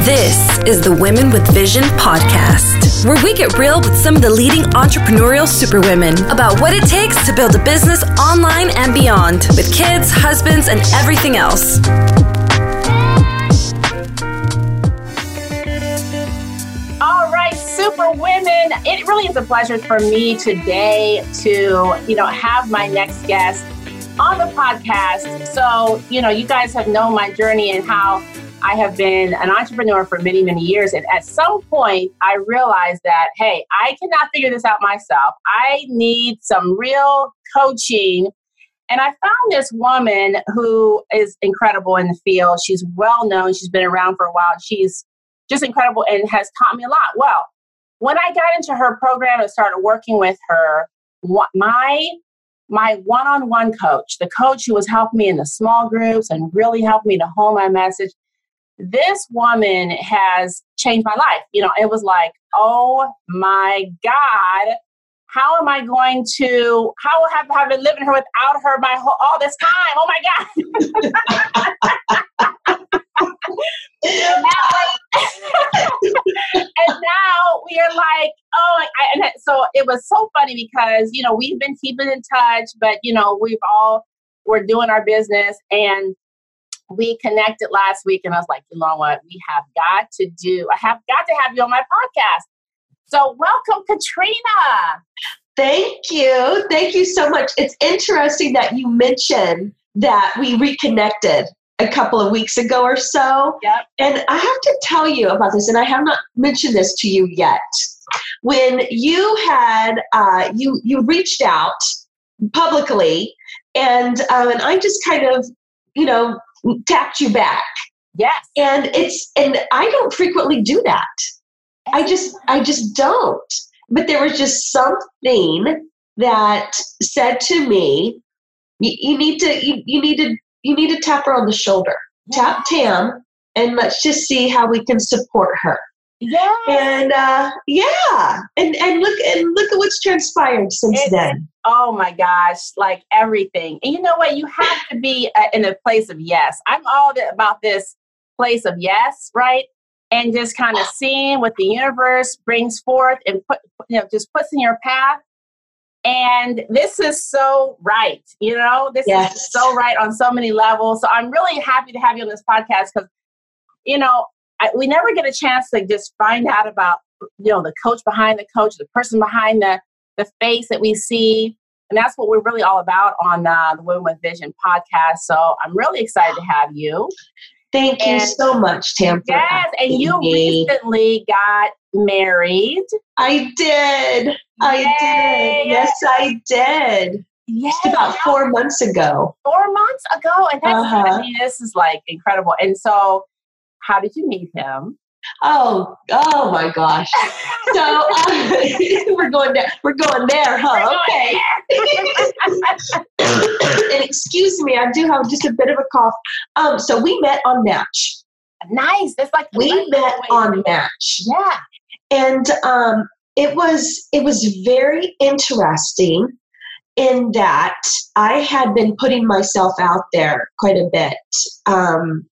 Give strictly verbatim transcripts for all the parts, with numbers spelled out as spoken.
This is the Women with Vision podcast, where we get real with some of the leading entrepreneurial superwomen about what it takes to build a business online and beyond, with kids, husbands, and everything else. All right, super women. It really is a pleasure for me today to, you know, have my next guest on the podcast. So, you know, you guys have known my journey and how I have been an entrepreneur for many, many years. And at some point, I realized that, hey, I cannot figure this out myself. I need some real coaching. And I found this woman who is incredible in the field. She's well known. She's been around for a while. She's just incredible and has taught me a lot. Well, when I got into her program and started working with her, my my one-on-one coach, the coach who was helping me in the small groups and really helped me to hone my message, this woman has changed my life. You know, it was like, oh my God, how am I going to, how have I been living her without her my whole, all this time? Oh my God. and, now, and now we are like, oh, I, and so it was so funny because, you know, we've been keeping in touch, but, you know, we've all, we're doing our business, and we connected last week, and I was like, you know what? We have got to do, I have got to have you on my podcast. So welcome, Katrina. Thank you. Thank you so much. It's interesting that you mentioned that we reconnected a couple of weeks ago or so. Yep. And I have to tell you about this, and I have not mentioned this to you yet. When you had, uh, you, you reached out publicly, and, um, and I just kind of, you know, tapped you back. Yes. And it's, and I don't frequently do that. I just, I just don't. But there was just something that said to me, you, you need to, you, you need to, you need to tap her on the shoulder, yeah. Tap Tam, and let's just see how we can support her. Yeah. And uh, yeah, and and look and look at what's transpired since it, then. Oh my gosh, like everything. And you know what? You have to be uh, in a place of yes. I'm all about this place of yes, right? And just kind of seeing what the universe brings forth and put, you know, just puts in your path. And this is so right. You know, this yes. is so right on so many levels. So I'm really happy to have you on this podcast because, you know, I, we never get a chance to just find out about, you know, the coach behind the coach, the person behind the, the face that we see. And that's what we're really all about on uh, the Women with Vision podcast. So I'm really excited to have you. Thank and, you so much, Tam. Yes, and you me. recently got married. I did. Yay. I did. Yes, I did. Yeah. Just about four months ago. Four months ago. And that's, uh-huh. I mean, this is like incredible. And so how did you meet him? Oh, oh my gosh. So uh, we're going there. We're going there, huh? We're okay. There. And excuse me, I do have just a bit of a cough. Um, so we met on Match. Nice. That's like we met on Match. Yeah. And um, it was it was very interesting in that I had been putting myself out there quite a bit. Um,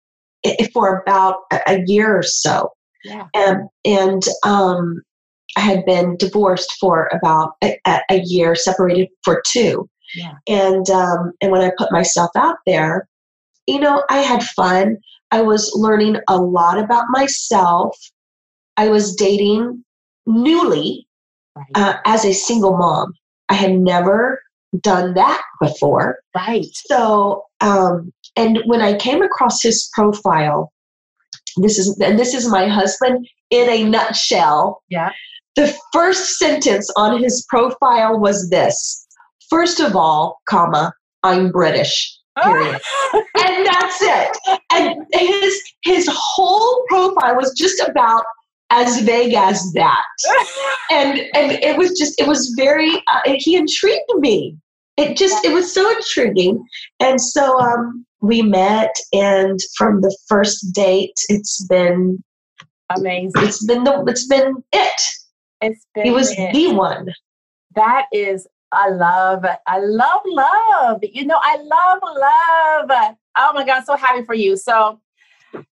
for about a year or so. Yeah. And, and um, I had been divorced for about a, a year, separated for two. Yeah. And, um, and when I put myself out there, you know, I had fun. I was learning a lot about myself. I was dating newly right. uh, as a single mom. I had never done that before. Right. So, um, and when I came across his profile, this is and this is my husband in a nutshell. Yeah. The first sentence on his profile was this: first of all, comma, I'm British. Period. And that's it. And his his whole profile was just about as vague as that. And and it was just it was very uh, he intrigued me. It just it was so intriguing. And so um we met, and from the first date, it's been amazing. It's been the it's been it. It's been he was it. the one. That is I love I love love. You know, I love love. Oh my God, I'm so happy for you. So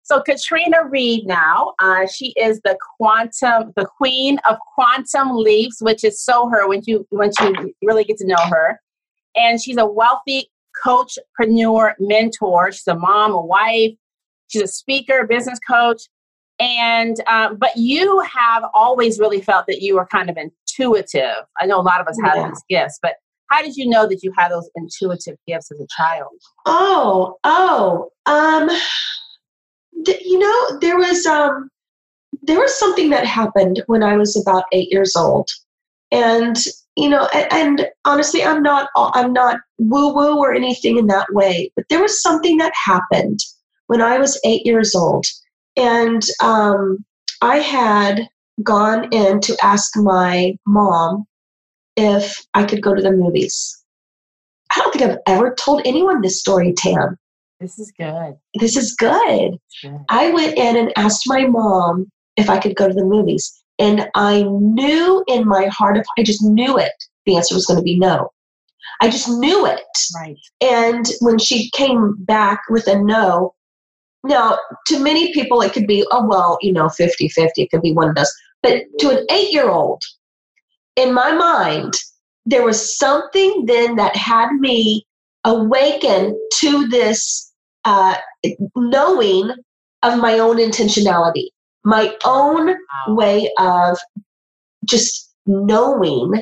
So Katrina Reed now, uh, she is the quantum, the queen of quantum leaps, which is so her when you when you really get to know her. And she's a wealthy coachpreneur mentor. She's a mom, a wife. She's a speaker, business coach. And um, but you have always really felt that you were kind of intuitive. I know a lot of us have Yeah. these gifts, but how did you know that you had those intuitive gifts as a child? Oh, oh, um, th- you know, there was um, there was something that happened when I was about eight years old, and you know, and, and honestly, I'm not I'm not woo woo or anything in that way, but there was something that happened when I was eight years old, and um, I had gone in to ask my mom if I could go to the movies. I don't think I've ever told anyone this story, Tam. This is good. This is good. good. I went in and asked my mom if I could go to the movies. And I knew in my heart of I just knew it. The answer was going to be no. I just knew it. Right. And when she came back with a no, now to many people it could be, oh, well, you know, fifty-fifty. It could be one of those. But to an eight-year-old, in my mind, there was something then that had me awaken to this uh, knowing of my own intentionality, my own Wow. way of just knowing,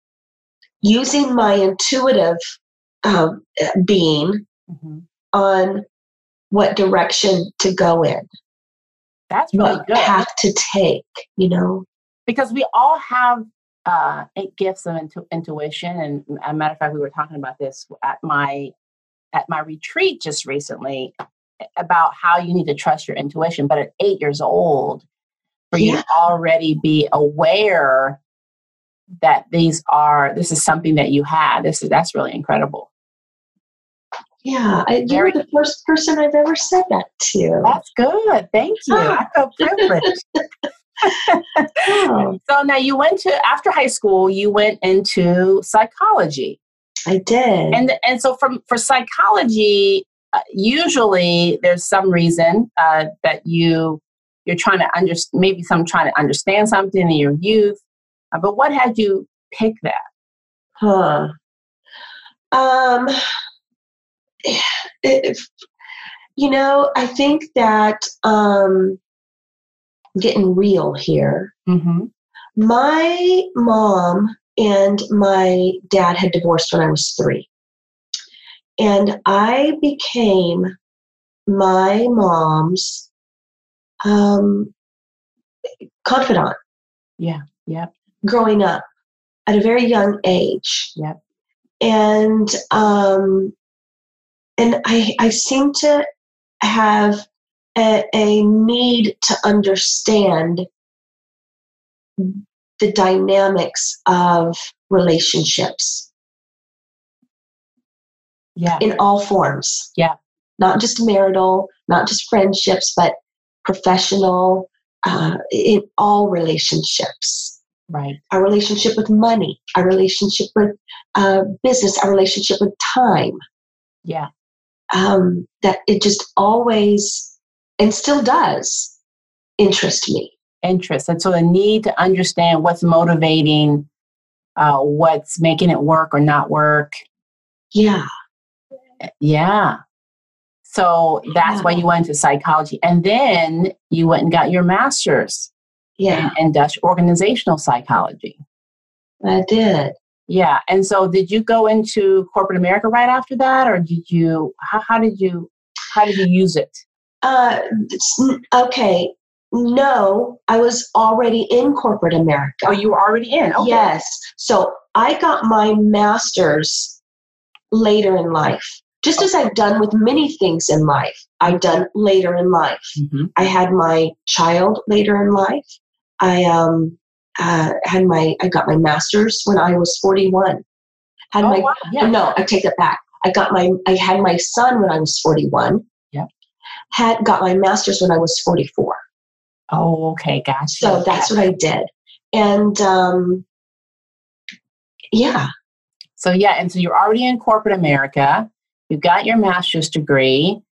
using my intuitive um, being Mm-hmm. on what direction to go in, That's really what good. path to take, you know? Because we all have uh, gifts of intu- intuition. And as a matter of fact, we were talking about this at my at my retreat just recently about how you need to trust your intuition. But at eight years old, for you Yeah. to already be aware that these are this is something that you had, this is that's really incredible. Yeah, I, you Very- were the first person I've ever said that to. That's good. Thank you. I feel privileged. Oh, So now you went to after high school, you went into psychology. I did. And and so from for psychology, uh, usually there's some reason uh, that you you're trying to understand. Maybe some trying to understand something in your youth. Uh, but what had you pick that? Huh. Um, if, you know, I think that um, getting real here. Mm-hmm. My mom and my dad had divorced when I was three. And I became my mom's um, confidant. Yeah. Yep. Growing up at a very young age. Yep. And um, and I I seem to have a, a need to understand the dynamics of relationships. Yeah. In all forms. Yeah. Not just marital, not just friendships, but professional, uh, in all relationships. Right. Our relationship with money, our relationship with uh, business, our relationship with time. Yeah. Um, that it just always, and still does, interest me. Interest. And so the need to understand what's motivating, uh, what's making it work or not work. Yeah. Yeah. So that's Yeah. why you went into psychology. And then you went and got your master's Yeah, in, in Dutch organizational psychology. I did. Yeah. And so did you go into corporate America right after that? Or did you, how, how did you, how did you use it? Uh, it's- okay. No, I was already in corporate America. Oh, you were already in. Okay. Yes. So I got my master's later in life, just as I've done with many things in life. I've done later in life. Mm-hmm. I had my child later in life. I um uh, had my I got my master's when I was forty-one. Had Oh, my wow. Yeah. no, I take that back. I got my I had my son when I was forty-one. Yep. Had got my master's when I was forty-four. Oh, okay. Gotcha. So that's what I did. And um yeah. So yeah, and so you're already in corporate America. You've got your master's degree.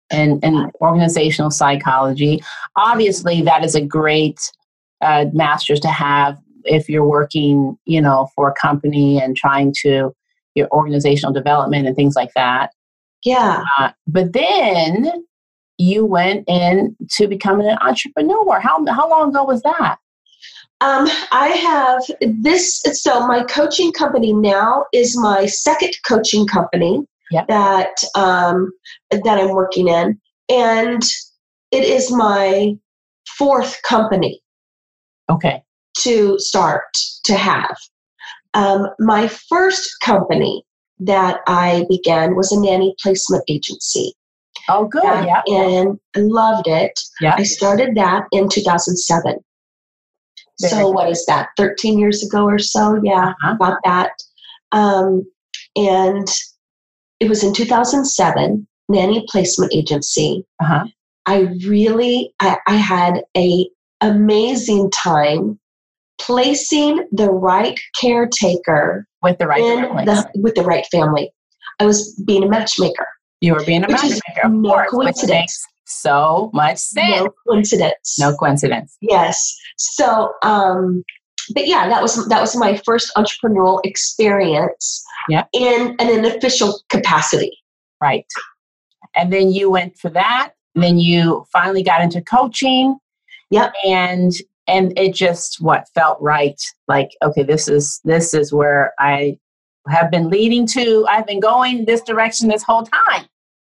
and, and organizational psychology. Obviously, that is a great uh, master's to have if you're working, you know, for a company and trying to your organizational development and things like that. Yeah. Uh, but then you went into becoming an entrepreneur. How how long ago was that? Um, I have this. So my coaching company now is my second coaching company yep. that um, that I'm working in, and it is my fourth company. Okay. To start to have. Um, my first company that I began was a nanny placement agency. Oh, good. Yeah. And loved it. Yeah. I started that in two thousand seven. Very so good. What is that? thirteen years ago or so? Yeah, uh-huh. About that. Um, and it was in two thousand seven, nanny placement agency. Uh-huh. I really, I, I had a amazing time placing the right caretaker with the right family. The, with the right family. I was being a matchmaker. You were being a matchmaker, of no course. Coincidence. Which makes so much sense. No coincidence. No coincidence. Yes. So, um, but yeah, that was that was my first entrepreneurial experience. Yeah. In, in an official capacity. Right. And then you went for that. And then you finally got into coaching. Yep. And And it just what felt right. Like, okay, this is this is where I have been leading to. I've been going this direction this whole time.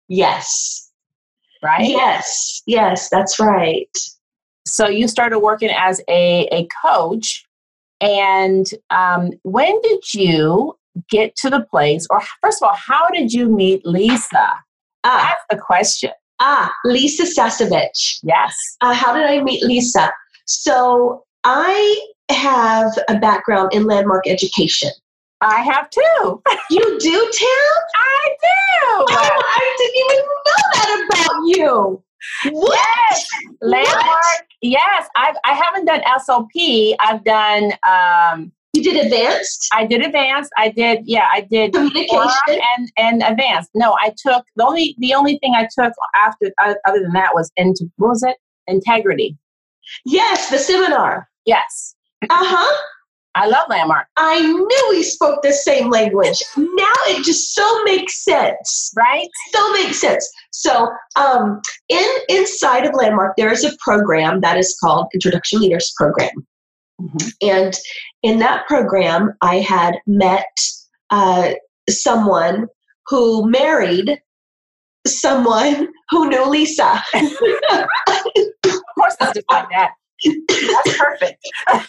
Yes. Right? Yes. Yes, that's right. So you started working as a, a coach. And um, when did you get to the place, or first of all, how did you meet Lisa? Ah, That's the question. Ah, Lisa Sasevich. Yes. Uh, how did I meet Lisa? So I have a background in landmark education. I have too. You do, Tim? I do. Oh, I didn't even know that about you. What? Yes. Landmark. What? Yes. I've, I haven't done S O P. I've done. Um, you did advanced? I did advanced. I did. Yeah, I did communication and and advanced. No, I took the only the only thing I took after uh, other than that was into what was it? Integrity. Yes, the seminar. Yes. Uh-huh. I love Landmark. I knew we spoke the same language. Now it just so makes sense. Right? So makes sense. So um, in inside of Landmark, there is a program that is called Introduction Leaders Program. Mm-hmm. And in that program, I had met uh, someone who married someone who knew Lisa. Of course, it's just like that. That's perfect.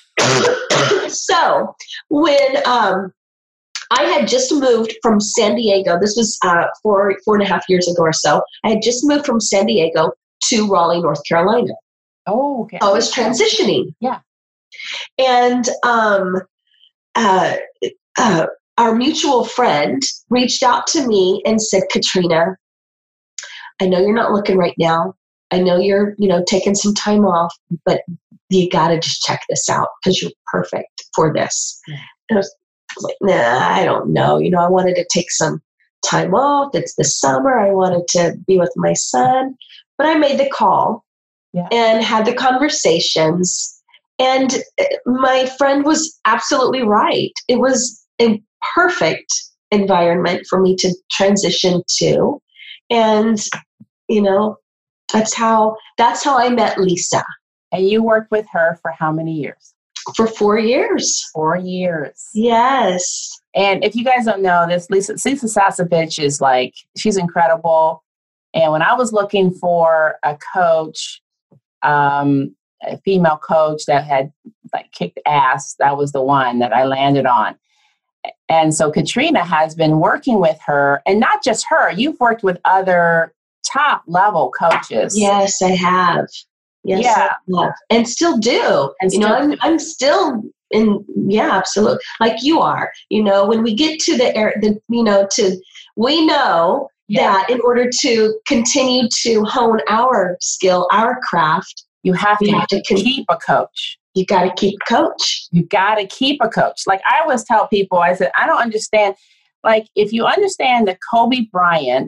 So when um, I had just moved from San Diego, this was uh, four four and a half years ago or so. I had just moved from San Diego to Raleigh, North Carolina. Oh, okay. I was transitioning. Yeah. And um, uh, uh, our mutual friend reached out to me and said, Katrina, I know you're not looking right now. I know you're, you know, taking some time off, but you got to just check this out because you're perfect for this. Yeah. And I was like, nah, I don't know. You know, I wanted to take some time off. It's the summer. I wanted to be with my son, but I made the call yeah. and had the conversations. And my friend was absolutely right. It was a perfect environment for me to transition to. And, you know, that's how, that's how I met Lisa. And you worked with her for how many years? For four years. Four years. Yes. And if you guys don't know this, Lisa, Lisa Sasevich is like, she's incredible. And when I was looking for a coach, um, a female coach that had like kicked ass, that was the one that I landed on. And so Katrina has been working with her, and not just her, you've worked with other top level coaches. Yes, I have. Yes, yeah. I have. And still do. And you know, I'm, I'm still in, yeah, absolutely. Like you are, you know, when we get to the, air, the you know, to, we know yeah. that in order to continue to hone our skill, our craft, you have to, have to con- keep a coach. You got to keep a coach. You got to keep a coach. Like I always tell people, I said, I don't understand. Like if you understand that Kobe Bryant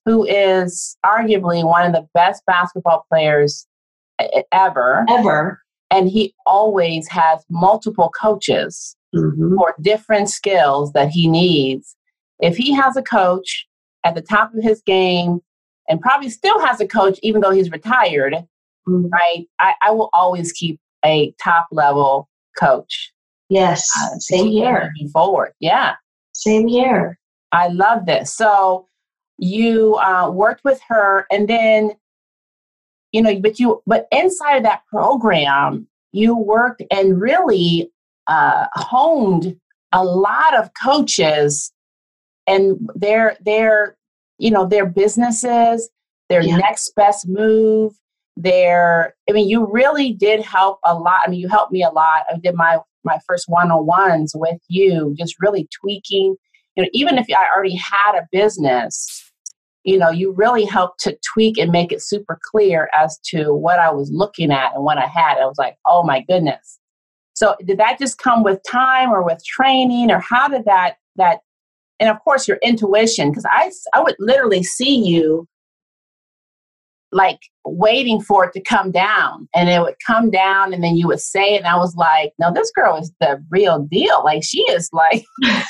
who is arguably one of the best basketball players ever. Ever. And he always has multiple coaches mm-hmm. for different skills that he needs. If he has a coach at the top of his game, and probably still has a coach even though he's retired, mm-hmm. right? I, I will always keep a top level coach. Yes, uh, same here. Moving forward, yeah. Same here. I love this. So you uh, worked with her, and then, you know, but you, but inside of that program, you worked and really uh, honed a lot of coaches and their their you know their businesses, their yeah. next best move. Their, I mean, you really did help a lot. I mean, you helped me a lot. I did my my first one-on-ones with you, just really tweaking. You know, even if I already had a business, you know, you really helped to tweak and make it super clear as to what I was looking at and what I had. I was like, oh my goodness. So did that just come with time or with training, or how did that, that, and of course your intuition, because I, I would literally see you like waiting for it to come down, and it would come down and then you would say it. And I was like, no, this girl is the real deal. Like she is like,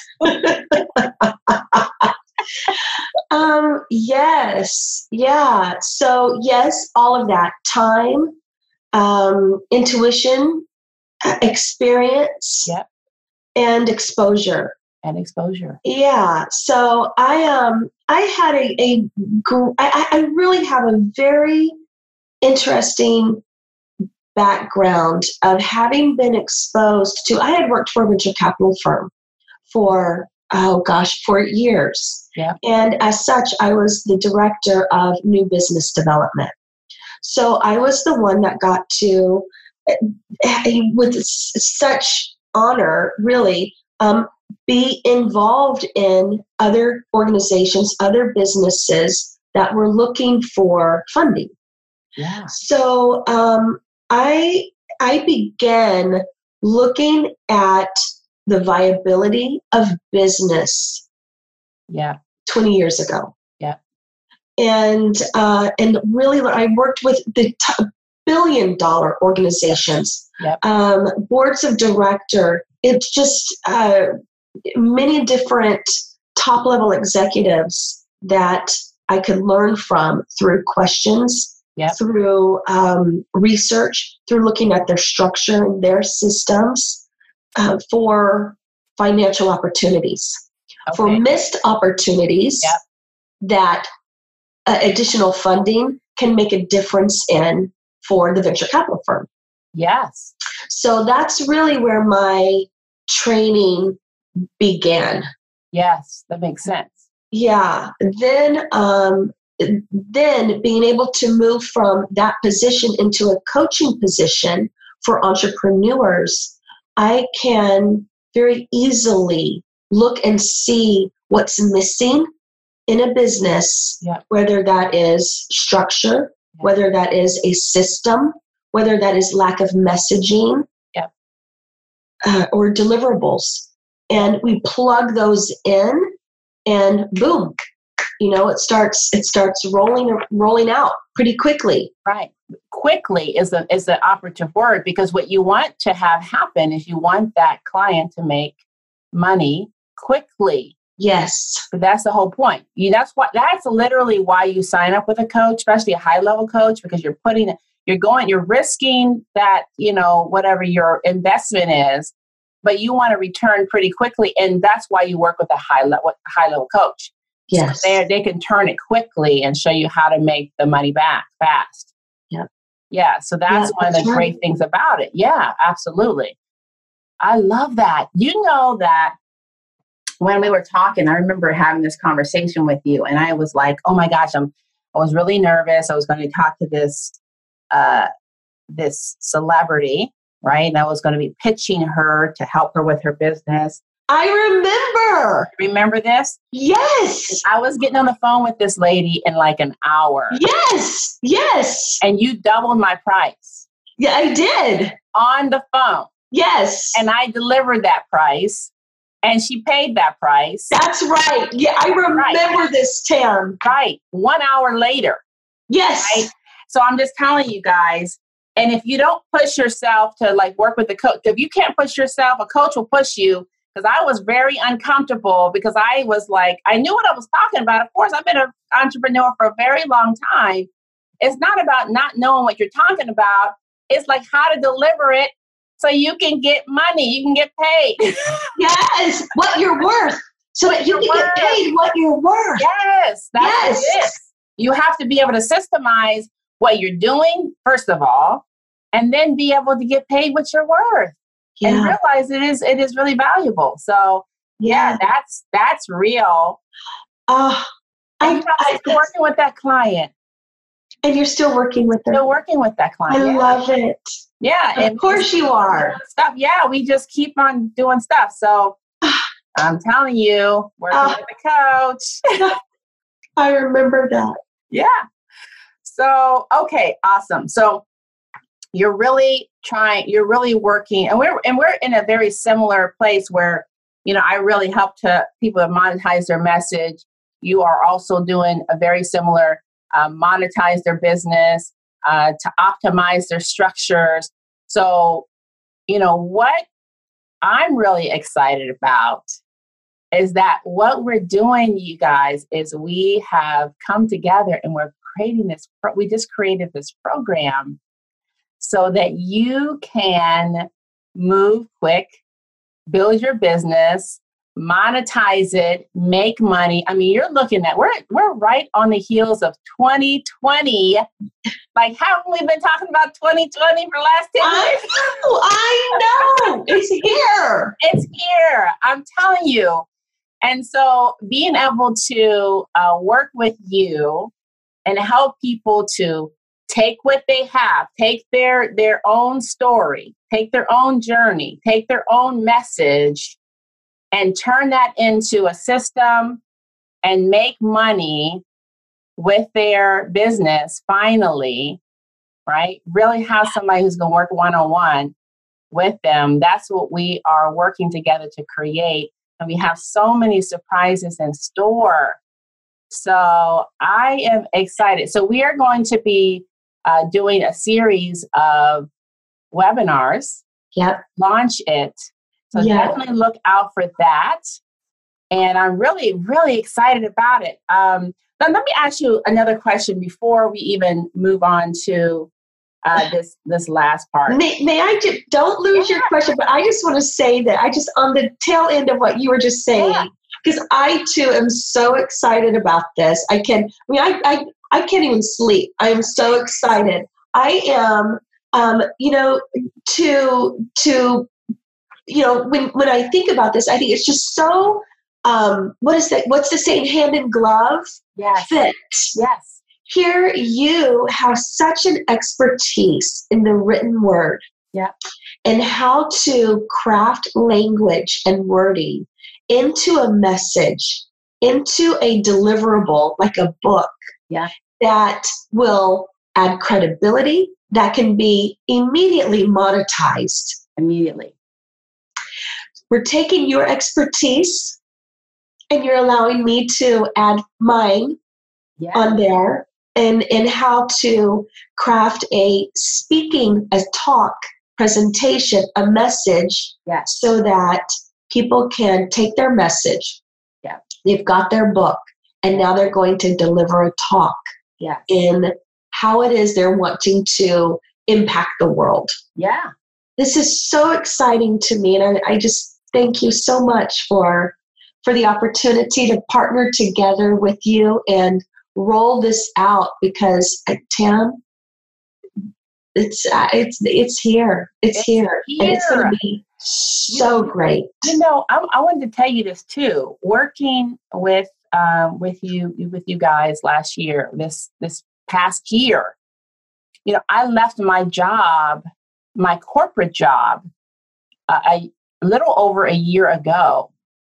um, yes. Yeah. So yes, all of that time, um, intuition, uh, experience, yep. and exposure. And exposure. Yeah. So I um I had a, a I, I really have a very interesting background of having been exposed to. I had worked for a venture capital firm for oh gosh for years. Yeah. And as such, I was the director of new business development. So I was the one that got to, with such honor, really. Um, be involved in other organizations, other businesses that were looking for funding. Yeah. So um, I I began looking at the viability of business. Yeah. twenty years ago. Yeah. And uh, and really, I worked with the t- billion dollar organizations, yep. um, boards of director. It's just uh, many different top level executives that I could learn from through questions, yep. through um, research, through looking at their structure and their systems uh, for financial opportunities, okay. for missed opportunities yep. that uh, additional funding can make a difference in for the venture capital firm. Yes. So that's really where my training began. Yes, that makes sense. Yeah. Then, um, then being able to move from that position into a coaching position for entrepreneurs, I can very easily look and see what's missing in a business, yeah. whether that is structure, yeah. whether that is a system, whether that is lack of messaging, yeah. uh, or deliverables. And we plug those in, and boom, you know, it starts it starts rolling rolling out pretty quickly. Right. Quickly is the is the operative word, because what you want to have happen is you want that client to make money quickly. Yes. But that's the whole point. You that's what that's literally why you sign up with a coach, especially a high level coach, because you're putting you're going you're risking that, you know, whatever your investment is, but you want to return pretty quickly, and that's why you work with a high level high level coach. Yes. So they they can turn it quickly and show you how to make the money back fast. Yeah. Yeah. So that's yeah, one of the right. great things about it. Yeah, absolutely. I love that. You know that when we were talking, I remember having this conversation with you, and I was like, oh my gosh, I'm I was really nervous. I was going to talk to this uh this celebrity. Right. And I was going to be pitching her to help her with her business. I remember. Remember this? Yes. I was getting on the phone with this lady in like an hour. Yes. Yes. And you doubled my price. Yeah, I did. On the phone. Yes. And I delivered that price. And she paid that price. That's right. Yeah, I remember right. this, Tam. Right. One hour later. Yes. Right? So I'm just telling you guys, and if you don't push yourself to like work with the coach, if you can't push yourself, a coach will push you. Because I was very uncomfortable because I was like, I knew what I was talking about. Of course, I've been an entrepreneur for a very long time. It's not about not knowing what you're talking about. It's like how to deliver it so you can get money, you can get paid. Yes, what you're worth. So that you can get paid what you're worth. Yes, that's yes. what it is. You have to be able to systemize what you're doing, first of all, and then be able to get paid what you're worth. Yeah. And realize it is it is really valuable. So yeah, yeah that's that's real. Uh, I, I'm still working with that client. And you're still working with them. Still working with that client. I yeah. love it. Yeah. Of and course you are. Stuff. Yeah, we just keep on doing stuff. So I'm telling you, working uh, with the coach. I remember that. Yeah. So okay, awesome. So you're really trying, you're really working, and we're and we're in a very similar place where, you know, I really help to people to monetize their message. You are also doing a very similar uh, monetize their business, uh, to optimize their structures. So, you know, what I'm really excited about is that what we're doing, you guys, is we have come together and we're creating this, pro- we just created this program so that you can move quick, build your business, monetize it, make money. I mean, you're looking at, we're we're right on the heels of twenty twenty. Like, haven't we been talking about twenty twenty for the last ten years? I know, I know. It's here. It's here. I'm telling you. And so being able to uh, work with you and help people to take what they have, take their, their own story, take their own journey, take their own message, and turn that into a system and make money with their business finally, right? Really have somebody who's going to work one-on-one with them. That's what we are working together to create. And we have so many surprises in store. So I am excited. So we are going to be uh, doing a series of webinars. Yep. Launch it. So yep. definitely look out for that. And I'm really, really excited about it. Um, then let me ask you another question before we even move on to uh, this this last part. May, may I just, don't lose yeah. your question, but I just want to say that I just, on the tail end of what you were just saying, because yeah. I too am so excited about this. I can, I mean, I, I, I can't even sleep. I am so excited. I am, um, you know, to, to, you know, when, when I think about this, I think it's just so, um, what is that? What's the saying? Hand in glove? Yes. Fit. Yes. Here you have such an expertise in the written word. Yeah. And how to craft language and wording into a message, into a deliverable, like a book. Yeah. That will add credibility, that can be immediately monetized. Immediately. We're taking your expertise and you're allowing me to add mine yeah. on there and, and how to craft a speaking, a talk, presentation, a message yeah. so that people can take their message. Yeah. They've got their book and now they're going to deliver a talk yeah. in how it is they're wanting to impact the world. Yeah. This is so exciting to me, and I, I just thank you so much for for the opportunity to partner together with you and roll this out. Because uh, Tam, it's uh, it's it's here, it's, it's here. here, and it's going to be so you, great. You know, I, I wanted to tell you this too. Working with um, with you with you guys last year, this this past year, you know, I left my job. my corporate job uh, a little over a year ago.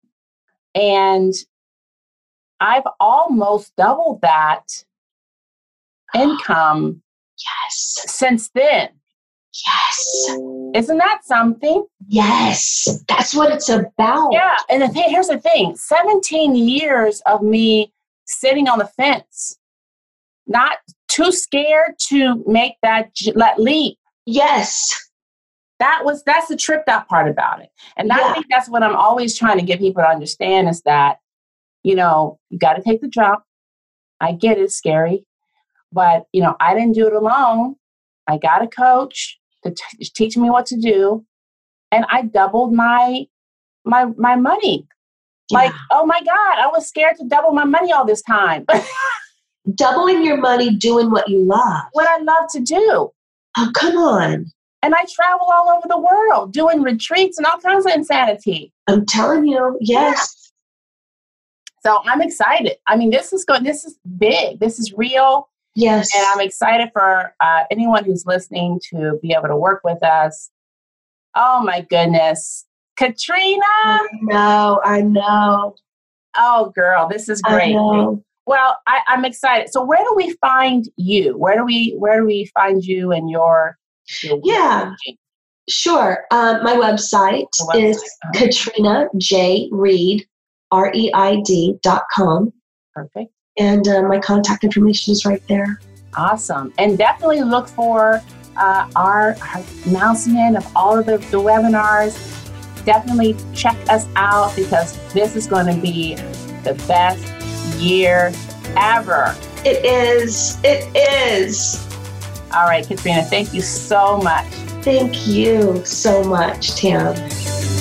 And I've almost doubled that income yes. since then. Yes. Isn't that something? Yes. That's what it's about. Yeah. And the thing, here's the thing, seventeen years of me sitting on the fence, not too scared to make that let leap. Yes. That was, that's the tripped out part about it. And yeah. I think that's what I'm always trying to get people to understand is that, you know, you got to take the jump. I get it, it's scary, but you know, I didn't do it alone. I got a coach to t- teach me what to do. And I doubled my, my, my money. Yeah. Like, oh my God, I was scared to double my money all this time. Doubling your money doing what you love. What I love to do. Oh, come on. And I travel all over the world doing retreats and all kinds of insanity. I'm telling you, yes. Yeah. So I'm excited. I mean, this is good. This is big. This is real. Yes. And I'm excited for uh, anyone who's listening to be able to work with us. Oh my goodness. Katrina. I know. I know. Oh, girl, this is great. Well, I, I'm excited. So where do we find you? Where do we where do we find you and your, your Yeah, work? Sure. Um, my website, website is uh-huh. Katrina J. Reid, R E I D dot com. Perfect. And uh, my contact information is right there. Awesome. And definitely look for uh, our, our announcement of all of the, the webinars. Definitely check us out because this is going to be the best year ever. It is. It is. All right, Katrina, thank you so much. Thank you so much, Tam.